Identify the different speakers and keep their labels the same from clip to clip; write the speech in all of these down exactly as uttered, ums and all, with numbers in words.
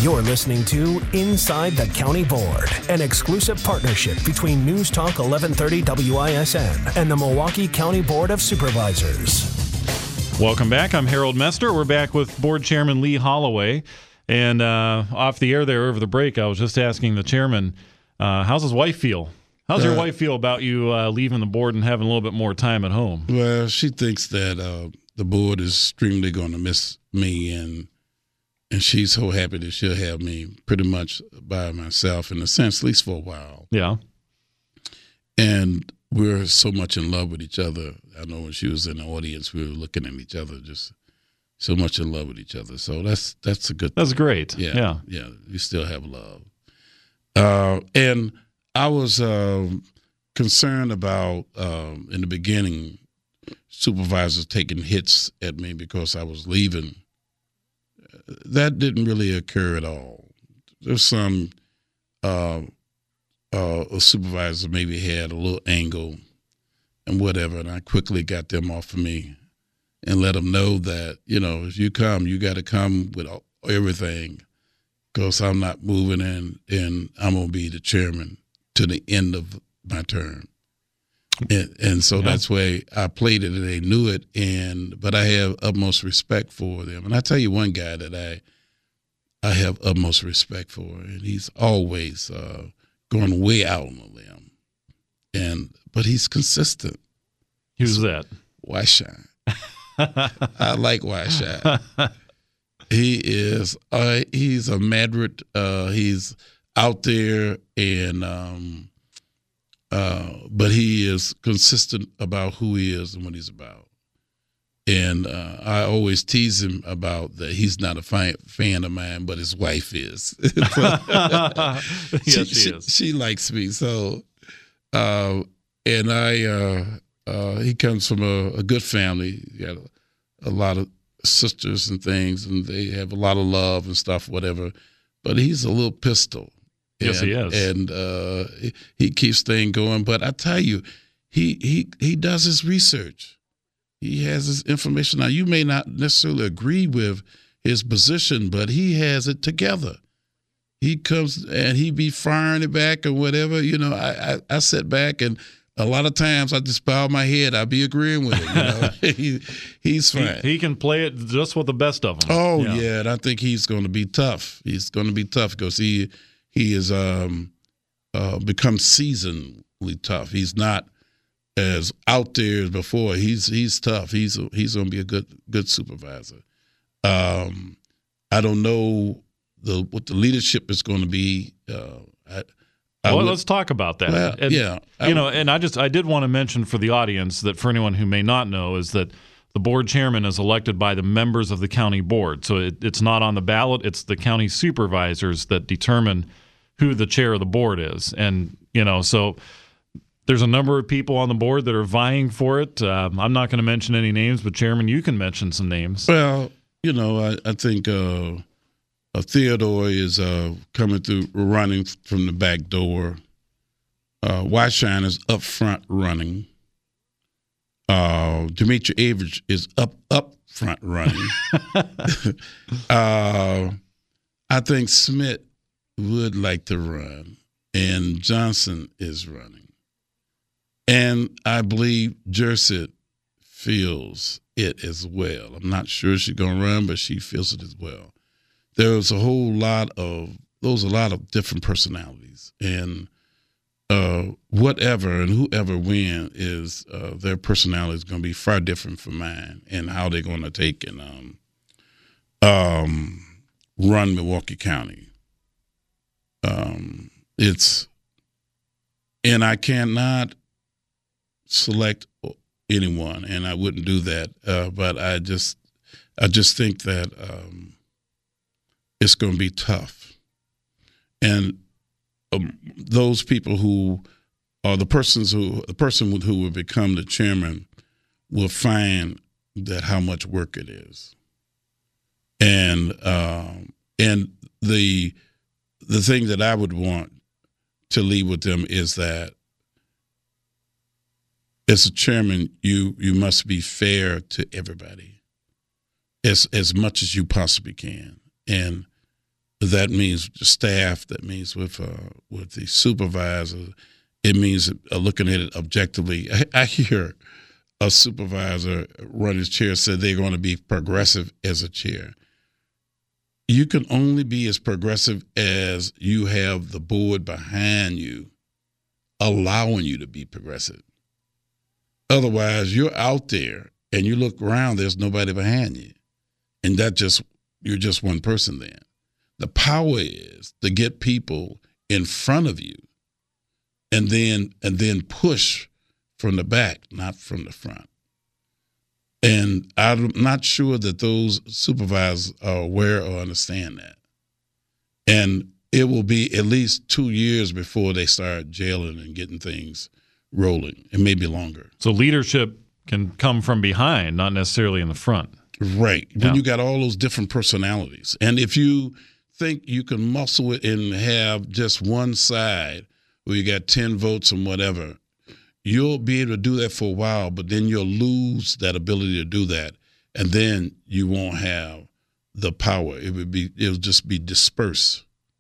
Speaker 1: You're listening to Inside the County Board, an exclusive partnership between News Talk eleven thirty W I S N and the Milwaukee County Board of Supervisors.
Speaker 2: Welcome back. I'm Harold Mester. We're back with Board Chairman Lee Holloway. And uh, off the air there over the break, I was just asking the chairman, uh, how's his wife feel? How's uh, your wife feel about you uh, leaving the board and having a little bit more time at home?
Speaker 3: Well, she thinks that uh, the board is extremely going to miss me, and and she's so happy that she'll have me pretty much by myself in a sense, at least for a while.
Speaker 2: Yeah.
Speaker 3: And we're so much in love with each other. I know when she was in the audience, we were looking at each other, just so much in love with each other. So that's that's a good thing.
Speaker 2: That's great.
Speaker 3: Yeah,
Speaker 2: yeah.
Speaker 3: Yeah, we still have love. Uh, and I was uh, concerned about, um, in the beginning, supervisors taking hits at me because I was leaving. That didn't really occur at all. There's some uh, uh, supervisors maybe had a little angle and whatever, and I quickly got them off of me and let them know that, you know, if you come, you got to come with everything, because I'm not moving in, and I'm going to be the chairman to the end of my term. And, and so yeah. That's why I played it, and they knew it. And but I have utmost respect for them. And I tell you one guy that I I have utmost respect for, and he's always uh, going way out on a limb. And but he's consistent.
Speaker 2: Who's that?
Speaker 3: Wyshine. I like Wyshine. He is. Uh, he's a Madrid. Uh, he's out there and. Um, Uh, but he is consistent about who he is and what he's about. And uh, I always tease him about that he's not a fi- fan of mine, but his wife is.
Speaker 2: Yes,
Speaker 3: she,
Speaker 2: she,
Speaker 3: she
Speaker 2: is.
Speaker 3: She likes me. So, uh, and I, uh, uh, he comes from a, a good family. He got a, a lot of sisters and things, and they have a lot of love and stuff, whatever. But he's a little pistol.
Speaker 2: Yes,
Speaker 3: and,
Speaker 2: he is.
Speaker 3: And uh, he keeps things going. But I tell you, he he he does his research. He has his information. Now, you may not necessarily agree with his position, but he has it together. He comes and he be firing it back or whatever. You know, I, I, I sit back, and a lot of times I just bow my head. I be agreeing with him. You know? he, he's fine.
Speaker 2: He, he can play it just with the best of them.
Speaker 3: Oh,
Speaker 2: yeah.
Speaker 3: yeah, and I think he's going to be tough. He's going to be tough because he – He has um, uh, become seasonedly tough. He's not as out there as before. He's he's tough. He's he's going to be a good good supervisor. Um, I don't know the what the leadership is going to be. Uh, I, I
Speaker 2: well,
Speaker 3: would,
Speaker 2: let's talk about that.
Speaker 3: Well,
Speaker 2: and,
Speaker 3: yeah, I
Speaker 2: you know,
Speaker 3: would,
Speaker 2: and I just I did want to mention for the audience that for anyone who may not know is that the board chairman is elected by the members of the county board. So it, it's not on the ballot. It's the county supervisors that determine who the chair of the board is. And, you know, so there's a number of people on the board that are vying for it. Um, I'm not going to mention any names, but Chairman, you can mention some names.
Speaker 3: Well, you know, I, I think uh, uh, Theodore is uh, coming through, running from the back door. Uh, Wyshine is up front running. Uh, Demetri Average is up, up front running. uh, I think Smith would like to run, and Johnson is running. And I believe Jersit feels it as well. I'm not sure she's going to run, but she feels it as well. There's a whole lot of, those a lot of different personalities. And uh, whatever and whoever win is, uh, their personality is going to be far different from mine, and how they're going to take and um, um, run Milwaukee County. Um, it's, and I cannot select anyone, and I wouldn't do that. Uh, but I just, I just think that um, it's going to be tough, and um, those people who are the persons who, the person who will become the chairman will find that how much work it is, and um, and the. The thing that I would want to leave with them is that as a chairman, you you must be fair to everybody as as much as you possibly can. And That means staff. That means with uh, with the supervisor. It means uh, looking at it objectively. I, I hear a supervisor run his chair said they're going to be progressive as a chair. You can only be as progressive as you have the board behind you allowing you to be progressive. Otherwise, you're out there and you look around, there's nobody behind you. And that just, you're just one person then. The power is to get people in front of you and then and then push from the back, not from the front. And I'm not sure that those supervisors are aware or understand that. And it will be at least two years before they start jailing and getting things rolling. It may be longer.
Speaker 2: So leadership can come from behind, not necessarily in the front.
Speaker 3: Right.
Speaker 2: Yeah.
Speaker 3: When you got all those different personalities. And if you think you can muscle it and have just one side where you got ten votes and whatever, you'll be able to do that for a while, but then you'll lose that ability to do that. And then you won't have the power. It would be, it'll just be dispersed.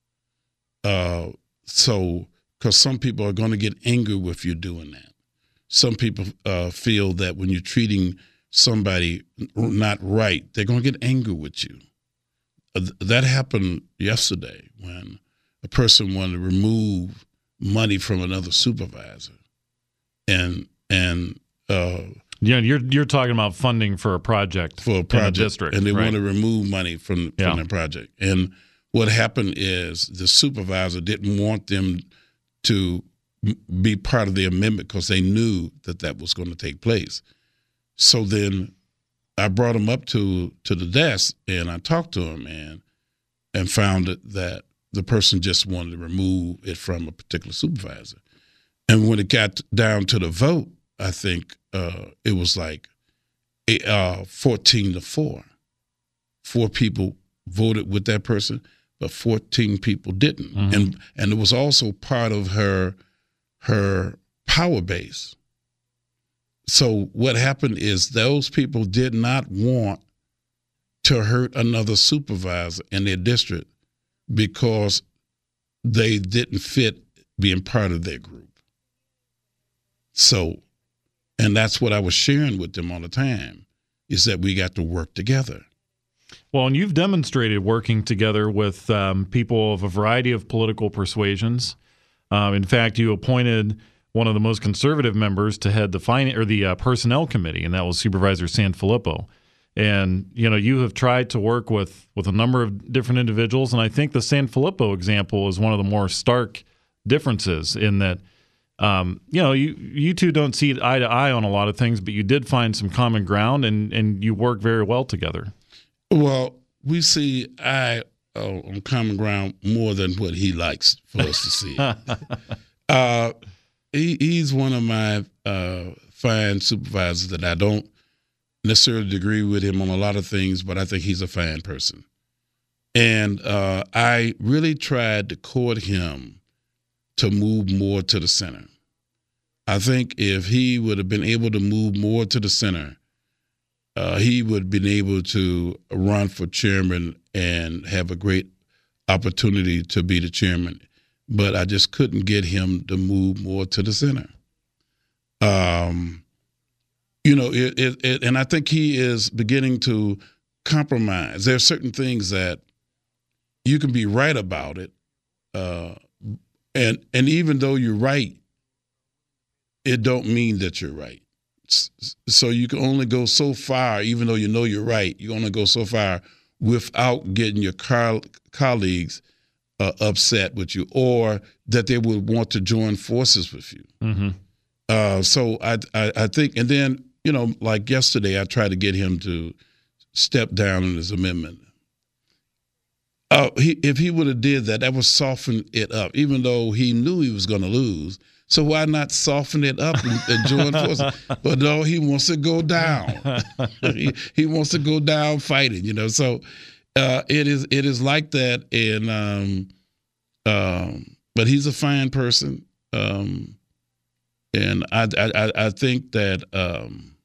Speaker 3: Uh, so, because some people are going to get angry with you doing that. Some people uh, feel that when you're treating somebody not right, they're going to get angry with you. Uh, that happened yesterday when a person wanted to remove money from another supervisor. And, and, uh,
Speaker 2: yeah, you're you're talking about funding for a project
Speaker 3: for a project,
Speaker 2: in the district,
Speaker 3: and they
Speaker 2: right?
Speaker 3: want to remove money from, from
Speaker 2: yeah.
Speaker 3: their project. And what happened is the supervisor didn't want them to be part of the amendment because they knew that that was going to take place. So then I brought him up to to the desk and I talked to him and and found it that the person just wanted to remove it from a particular supervisor. And when it got down to the vote, I think uh, it was like uh, fourteen to four. Four people voted with that person, but fourteen people didn't. Mm-hmm. And and it was also part of her her power base. So what happened is those people did not want to hurt another supervisor in their district because they didn't fit being part of their group. So, and that's what I was sharing with them all the time, is that we got to work together.
Speaker 2: Well, and you've demonstrated working together with um, people of a variety of political persuasions. Um, in fact, you appointed one of the most conservative members to head the fin- or the uh, personnel committee, and that was Supervisor Sanfilippo. And you know, you have tried to work with with a number of different individuals, and I think the Sanfilippo example is one of the more stark differences in that. Um, you know, you you two don't see eye to eye on a lot of things, but you did find some common ground, and, and you work very well together.
Speaker 3: Well, we see eye uh, on common ground more than what he likes for us to see. uh, he, he's one of my uh, fine supervisors that I don't necessarily agree with him on a lot of things, but I think he's a fine person. And uh, I really tried to court him to move more to the center. I think if he would have been able to move more to the center, uh, he would have been able to run for chairman and have a great opportunity to be the chairman. But I just couldn't get him to move more to the center. Um, you know, it, it, it, and I think he is beginning to compromise. There are certain things that you can be right about it, uh, And and even though you're right, it don't mean that you're right. So you can only go so far, even though you know you're right, you only go so far without getting your co- colleagues uh, upset with you or that they would want to join forces with you. Mm-hmm. Uh, so I, I I think, and then, you know, like yesterday, I tried to get him to step down in his amendment. Uh, he, if he would have did that, that would soften it up, even though he knew he was going to lose. So why not soften it up and, and join forces? But no, he wants to go down. he, he wants to go down fighting, you know. So uh, it is it is like that. And um, um, but he's a fine person, um, and I, I I think that um,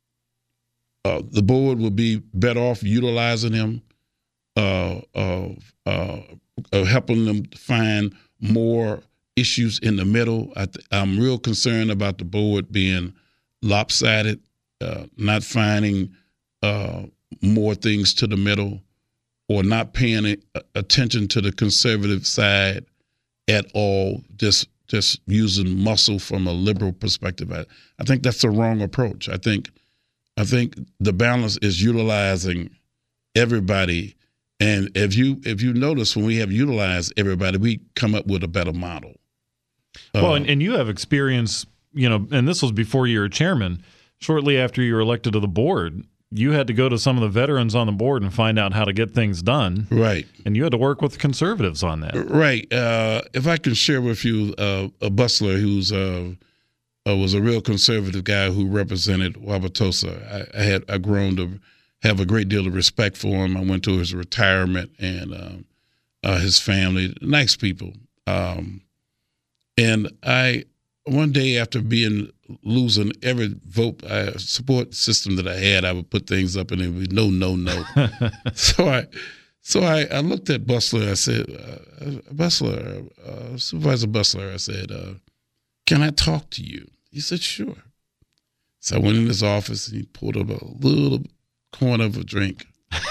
Speaker 3: uh, the board would be better off utilizing him. Uh, uh, uh, of helping them find more issues in the middle. I th- I'm real concerned about the board being lopsided, uh, not finding uh, more things to the middle, or not paying a- attention to the conservative side at all, just just using muscle from a liberal perspective. I, I think that's the wrong approach. I think I think the balance is utilizing everybody. And if you if you notice, when we have utilized everybody, we come up with a better model.
Speaker 2: Well,
Speaker 3: Uh,
Speaker 2: and, and you have experience, you know, and this was before you were chairman. Shortly after you were elected to the board, you had to go to some of the veterans on the board and find out how to get things done.
Speaker 3: Right.
Speaker 2: And you had to work with conservatives on that.
Speaker 3: Right. Uh, if I can share with you uh, a Bustler who's uh, uh, was a real conservative guy who represented Wauwatosa. I, I had I grown to have a great deal of respect for him. I went to his retirement and um, uh, his family, nice people. Um, and I one day after being losing every vote uh, support system that I had, I would put things up and it would be no, no, no. so I. So I, I looked at Bustler. I said, uh, Bustler, uh, Supervisor Bustler, I said, uh, can I talk to you? He said, sure. So I went in his office and he pulled up a little corner of a drink.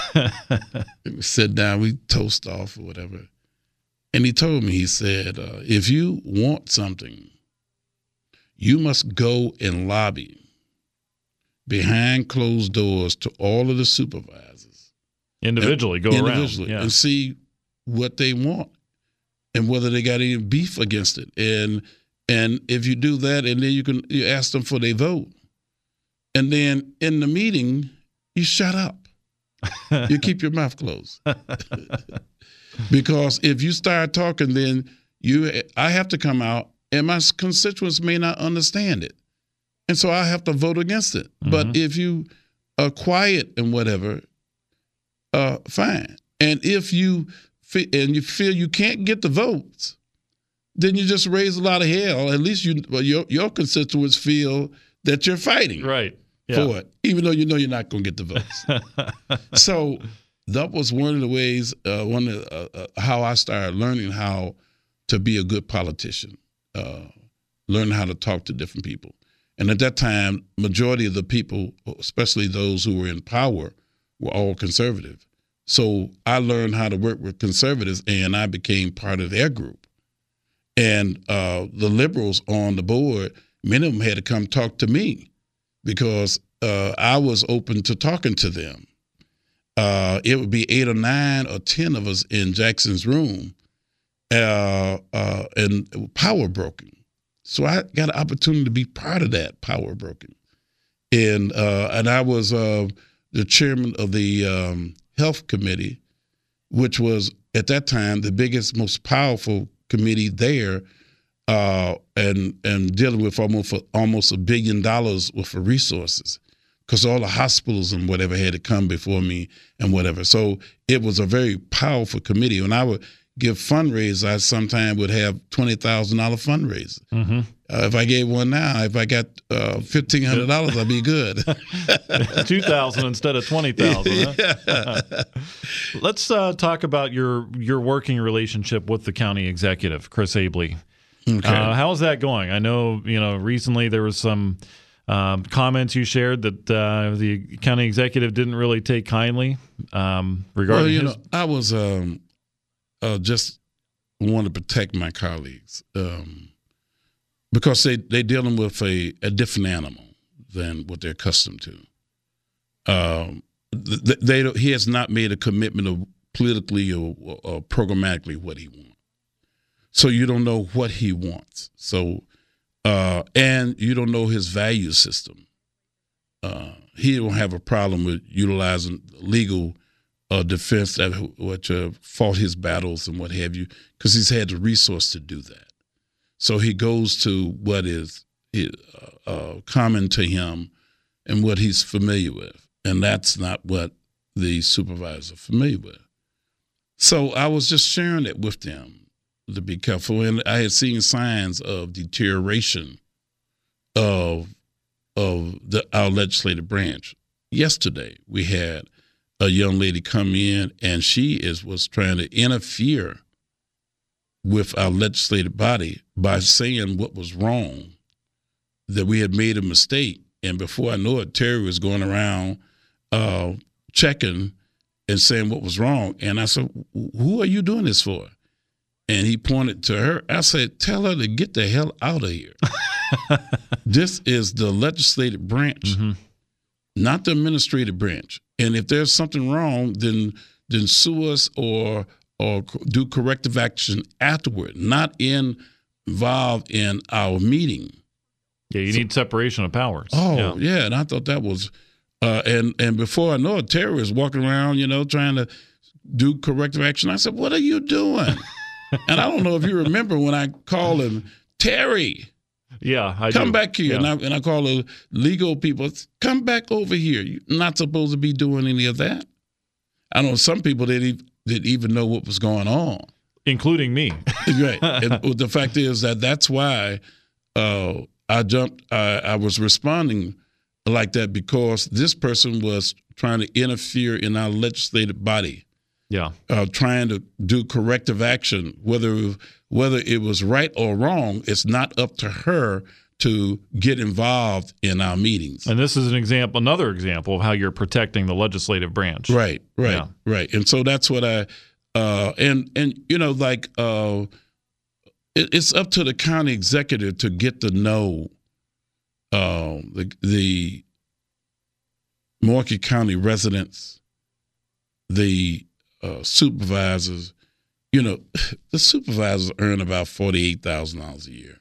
Speaker 3: We sat down, we toast off or whatever. And he told me, he said, uh, if you want something, you must go and lobby behind closed doors to all of the supervisors.
Speaker 2: Individually, go
Speaker 3: individually,
Speaker 2: around. Yeah.
Speaker 3: and see what they want and whether they got any beef against it. And and if you do that, and then you can you ask them for their vote. And then in the meeting, you shut up. You keep your mouth closed. Because if you start talking, then you I have to come out, and my constituents may not understand it. And so I have to vote against it. Mm-hmm. But if you are quiet and whatever, Uh, fine. And if you fe- and you feel you can't get the votes, then you just raise a lot of hell. At least you, well, your your constituents feel that you're fighting
Speaker 2: right yeah.
Speaker 3: for it, even though you know you're not going to get the votes. So that was one of the ways, uh, one of the, uh, uh, how I started learning how to be a good politician, uh, learning how to talk to different people. And at that time, majority of the people, especially those who were in power, were all conservative. So I learned how to work with conservatives, and I became part of their group. And uh, the liberals on the board, many of them had to come talk to me because uh, I was open to talking to them. Uh, it would be eight or nine or ten of us in Jackson's room, uh, uh, and power broken. So I got an opportunity to be part of that power broken. And, uh, and I was uh, the chairman of the um, health committee, which was at that time the biggest, most powerful committee there, uh, and and dealing with almost almost a billion dollars worth of resources, because all the hospitals and whatever had to come before me and whatever. So it was a very powerful committee. When I would give fundraisers, I sometimes would have twenty thousand dollar fundraisers. Mm-hmm. Uh, if I gave one now, if I got uh, fifteen hundred dollars, I'd be good.
Speaker 2: Two thousand instead of twenty thousand. Huh? Let's uh, talk about your your working relationship with the county executive, Chris Abele. Okay. Uh, how's that going? I know you know recently there was some um, comments you shared that uh, the county executive didn't really take kindly um, regarding.
Speaker 3: Well, you
Speaker 2: his-
Speaker 3: know, I was um, uh, just want to protect my colleagues. Um, Because they they're dealing with a, a different animal than what they're accustomed to. Um, they, they he has not made a commitment of politically or, or programmatically what he wants. So you don't know what he wants. So uh, and you don't know his value system. Uh, he don't have a problem with utilizing legal uh, defense that which uh, fought his battles and what have you, because he's had the resource to do that. So he goes to what is uh, uh, common to him and what he's familiar with. And that's not what the supervisors are familiar with. So I was just sharing it with them to be careful. And I had seen signs of deterioration of, of the, our legislative branch. Yesterday, we had a young lady come in, and she is was trying to interfere with our legislative body by saying what was wrong, that we had made a mistake. And before I know it, Terry was going around uh, checking and saying what was wrong. And I said, who are you doing this for? And he pointed to her. I said, tell her to get the hell out of here. This is the legislative branch, mm-hmm. not the administrative branch. And if there's something wrong, then then sue us or or do corrective action afterward, not in, involved in our meeting.
Speaker 2: Yeah, you so, need separation of powers.
Speaker 3: Oh,
Speaker 2: yeah. yeah,
Speaker 3: and I thought that was, uh, and and before I know it, Terry was walking around, you know, trying to do corrective action. I said, what are you doing? And I don't know if you remember when I called him, Terry.
Speaker 2: Yeah, I
Speaker 3: come
Speaker 2: do.
Speaker 3: back here.
Speaker 2: Yeah.
Speaker 3: And, I, and I call the legal people, come back over here. You're not supposed to be doing any of that. I know some people didn't, didn't even know what was going on.
Speaker 2: Including me.
Speaker 3: Right. And the fact is that that's why uh, I jumped, I, I was responding like that, because this person was trying to interfere in our legislative body.
Speaker 2: Yeah,
Speaker 3: uh, trying to do corrective action, whether whether it was right or wrong, it's not up to her to get involved in our meetings.
Speaker 2: And this is an example, another example of how you're protecting the legislative branch.
Speaker 3: Right, right,
Speaker 2: yeah.
Speaker 3: right. And so that's what I uh, and and you know, like uh, it, it's up to the county executive to get to know uh, the the Milwaukee County residents, the Uh, supervisors. You know, the supervisors earn about forty-eight thousand dollars a year.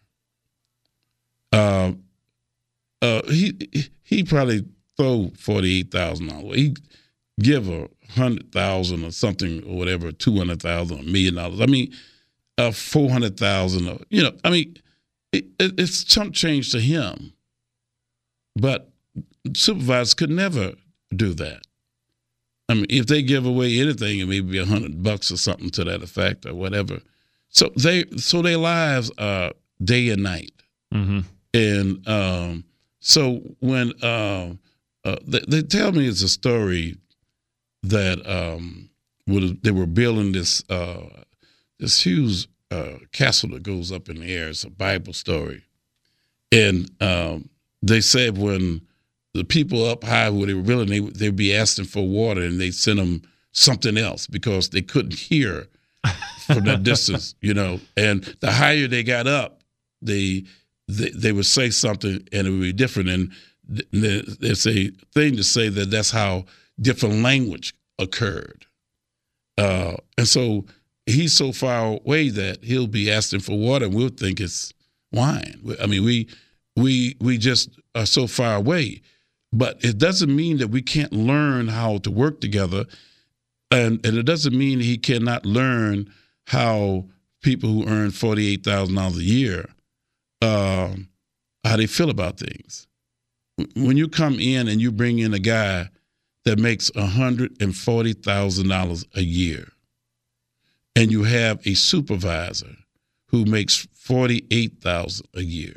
Speaker 3: Uh, uh, he he probably throw forty-eight thousand dollars. He give a hundred thousand or something or whatever, two hundred thousand, a million dollars. I mean, uh, four hundred thousand. You know, I mean, it, it, it's chump change to him. But supervisors could never do that. I mean, if they give away anything, it may be a hundred bucks or something to that effect, or whatever. So they, so their lives are day and night,
Speaker 2: mm-hmm.
Speaker 3: and um, so when uh, uh, they, they tell me it's a story that um, they were building this uh, this huge uh, castle that goes up in the air. It's a Bible story, and um, they said when the people up high where they were building, they, they'd be asking for water, and they'd send them something else because they couldn't hear from that distance, you know. And the higher they got up, they, they they would say something, and it would be different. And there's a thing to say that that's how different language occurred. Uh, and so he's so far away that he'll be asking for water, and we'll think it's wine. I mean, we we we just are so far away. But it doesn't mean that we can't learn how to work together, and, and it doesn't mean he cannot learn how people who earn forty-eight thousand dollars a year, uh, how they feel about things. When you come in and you bring in a guy that makes one hundred forty thousand dollars a year, and you have a supervisor who makes forty-eight thousand dollars a year,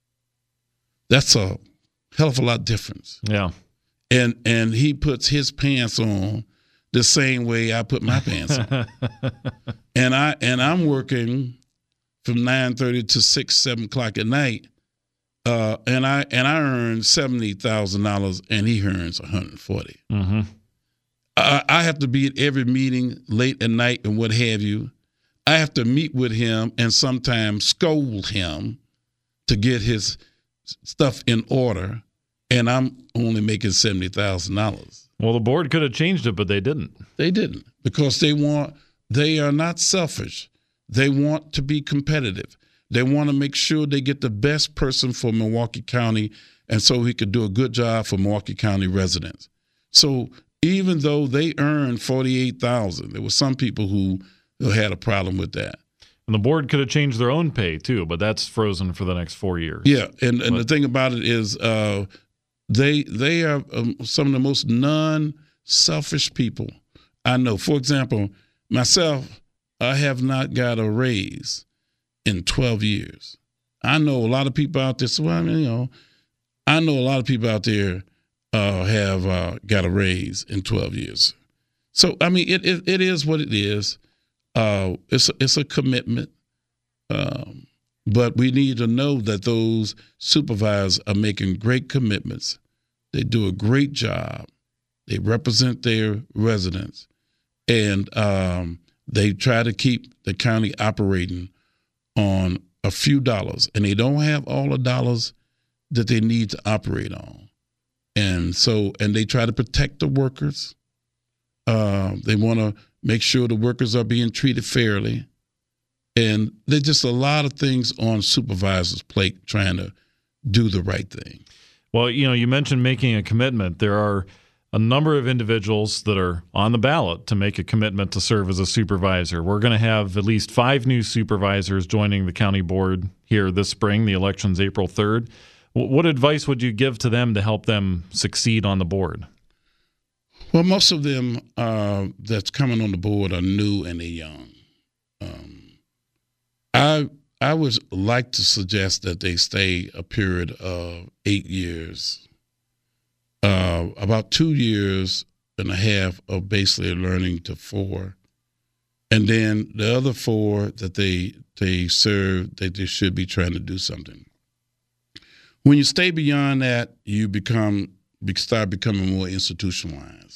Speaker 3: that's a hell of a lot of difference.
Speaker 2: Yeah.
Speaker 3: And and he puts his pants on the same way I put my pants on. and I and I'm working from nine thirty to six, seven o'clock at night. Uh, and I and I earn seventy thousand dollars, and he earns one hundred forty.
Speaker 2: Mm-hmm.
Speaker 3: I, I have to be at every meeting late at night and what have you. I have to meet with him and sometimes scold him to get his stuff in order, and I'm only making seventy thousand dollars.
Speaker 2: Well, the board could have changed it, but they didn't.
Speaker 3: They didn't, because they want, they are not selfish. They want to be competitive. They want to make sure they get the best person for Milwaukee County, and so he could do a good job for Milwaukee County residents. So even though they earned forty-eight thousand dollars, there were some people who, who had a problem with that.
Speaker 2: And the board could have changed their own pay too, but that's frozen for the next four years.
Speaker 3: Yeah, and, and
Speaker 2: but,
Speaker 3: the thing about it is uh, they they are um, some of the most non-selfish people I know. For example, myself, I have not got a raise in twelve years. I know a lot of people out there, so I mean, you know, I know a lot of people out there uh, have uh, got a raise in twelve years. So, I mean, it it, it is what it is. Uh, it's, a, it's a commitment. Um, but we need to know that those supervisors are making great commitments. They do a great job. They represent their residents, and um, they try to keep the county operating on a few dollars, and they don't have all the dollars that they need to operate on. And so, and they try to protect the workers. Uh, they want to make sure the workers are being treated fairly. And there's just a lot of things on supervisors' plate trying to do the right thing.
Speaker 2: Well, you know, you mentioned making a commitment. There are a number of individuals that are on the ballot to make a commitment to serve as a supervisor. We're going to have at least five new supervisors joining the county board here this spring. The election's April third. What advice would you give to them to help them succeed on the board?
Speaker 3: Well, most of them uh, that's coming on the board are new and they're young. Um, I I would like to suggest that they stay a period of eight years, uh, about two years and a half of basically learning to four, and then the other four that they they serve, that they should be trying to do something. When you stay beyond that, you become start becoming more institutionalized.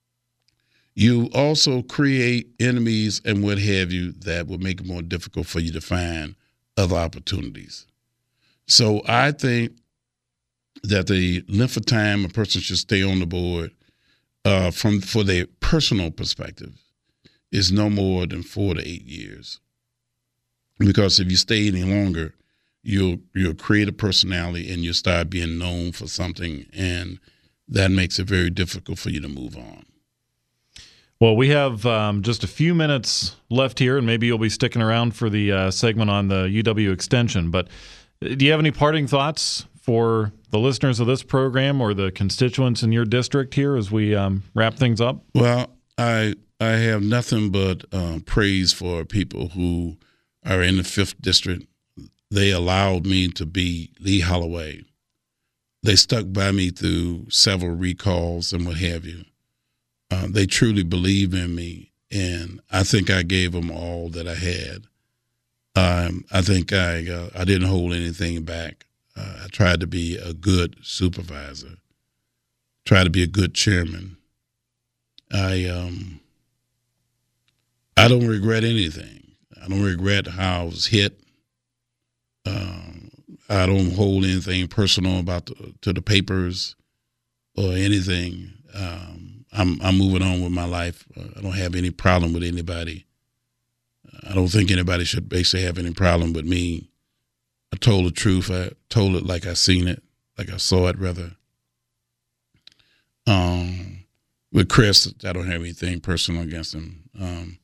Speaker 3: You also create enemies and what have you that will make it more difficult for you to find other opportunities. So I think that the length of time a person should stay on the board uh, from for their personal perspective is no more than four to eight years. Because if you stay any longer, you'll you'll create a personality and you'll start being known for something, and that makes it very difficult for you to move on.
Speaker 2: Well, we have um, just a few minutes left here, and maybe you'll be sticking around for the uh, segment on the U W extension. But do you have any parting thoughts for the listeners of this program or the constituents in your district here as we um, wrap things up?
Speaker 3: Well, I I have nothing but um, praise for people who are in the fifth District. They allowed me to be Lee Holloway. They stuck by me through several recalls and what have you. Uh, they truly believe in me, and I think I gave them all that I had. Um, I think I uh, I didn't hold anything back. Uh, I tried to be a good supervisor, tried to be a good chairman. I um I don't regret anything. I don't regret how I was hit. Um, I don't hold anything personal about the, to the papers or anything. Um, I'm I'm moving on with my life. Uh, I don't have any problem with anybody. I don't think anybody should basically have any problem with me. I told the truth. I told it like I seen it, like I saw it, rather. Um, with Chris, I don't have anything personal against him. Um,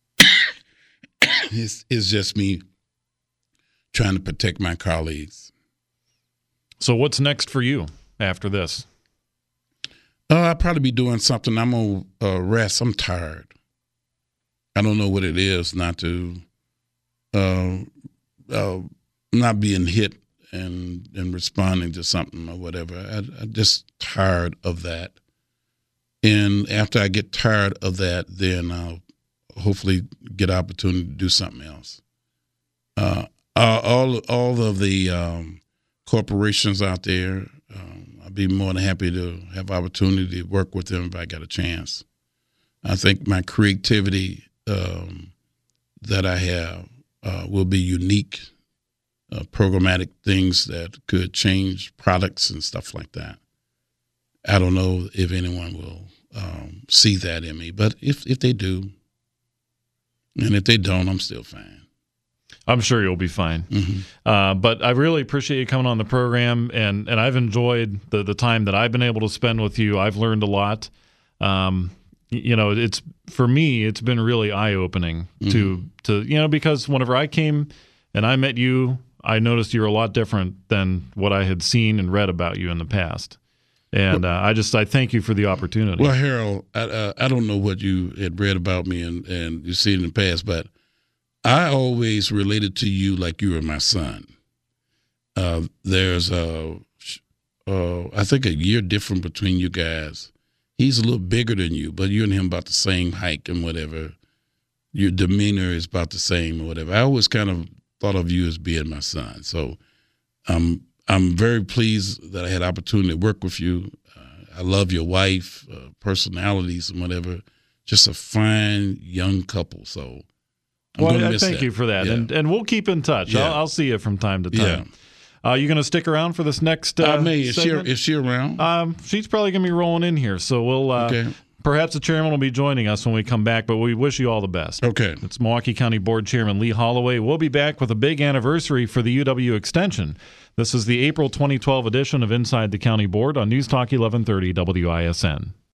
Speaker 3: it's, it's just me trying to protect my colleagues.
Speaker 2: So what's next for you after this?
Speaker 3: Uh, I'll probably be doing something. I'm going to uh, rest. I'm tired. I don't know what it is not to, uh, uh, not being hit and and responding to something or whatever. I, I'm just tired of that. And after I get tired of that, then I'll hopefully get an opportunity to do something else. Uh, all all of the um, corporations out there, um, I'd be more than happy to have opportunity to work with them if I got a chance. I think my creativity um, that I have uh, will be unique, uh, programmatic things that could change products and stuff like that. I don't know if anyone will um, see that in me, but if, if they do, and if they don't, I'm still fine.
Speaker 2: I'm sure you'll be fine.
Speaker 3: Mm-hmm.
Speaker 2: Uh, but I really appreciate you coming on the program, and, and I've enjoyed the, the time that I've been able to spend with you. I've learned a lot. Um, you know, it's for me, it's been really eye-opening mm-hmm. to, to, you know, because whenever I came and I met you, I noticed you were a lot different than what I had seen and read about you in the past. And uh, I just, I thank you for the opportunity.
Speaker 3: Well, Harold, I, uh, I don't know what you had read about me and, and you see it in the past, but I always related to you like you were my son. Uh, there's, a, uh, I think, a year difference between you guys. He's a little bigger than you, but you and him about the same height and whatever. Your demeanor is about the same or whatever. I always kind of thought of you as being my son. So um, I'm very pleased that I had the opportunity to work with you. Uh, I love your wife, uh, personalities and whatever. Just a fine young couple. So I'm
Speaker 2: well,
Speaker 3: going to
Speaker 2: I
Speaker 3: miss
Speaker 2: thank
Speaker 3: that.
Speaker 2: you for that.
Speaker 3: Yeah.
Speaker 2: And and we'll keep in touch.
Speaker 3: Yeah.
Speaker 2: I'll, I'll see you from time to time.
Speaker 3: Yeah.
Speaker 2: Uh, you going to stick around for this next uh,
Speaker 3: I may. Is she,
Speaker 2: segment?
Speaker 3: is she around?
Speaker 2: Um, she's probably going to be rolling in here. So we'll uh,
Speaker 3: Okay.
Speaker 2: perhaps the chairman will be joining us when we come back, but we wish you all the best.
Speaker 3: Okay.
Speaker 2: It's Milwaukee County Board Chairman Lee Holloway. We'll be back with a big anniversary for the U W Extension. This is the April twenty twelve edition of Inside the County Board on News Talk eleven thirty W I S N.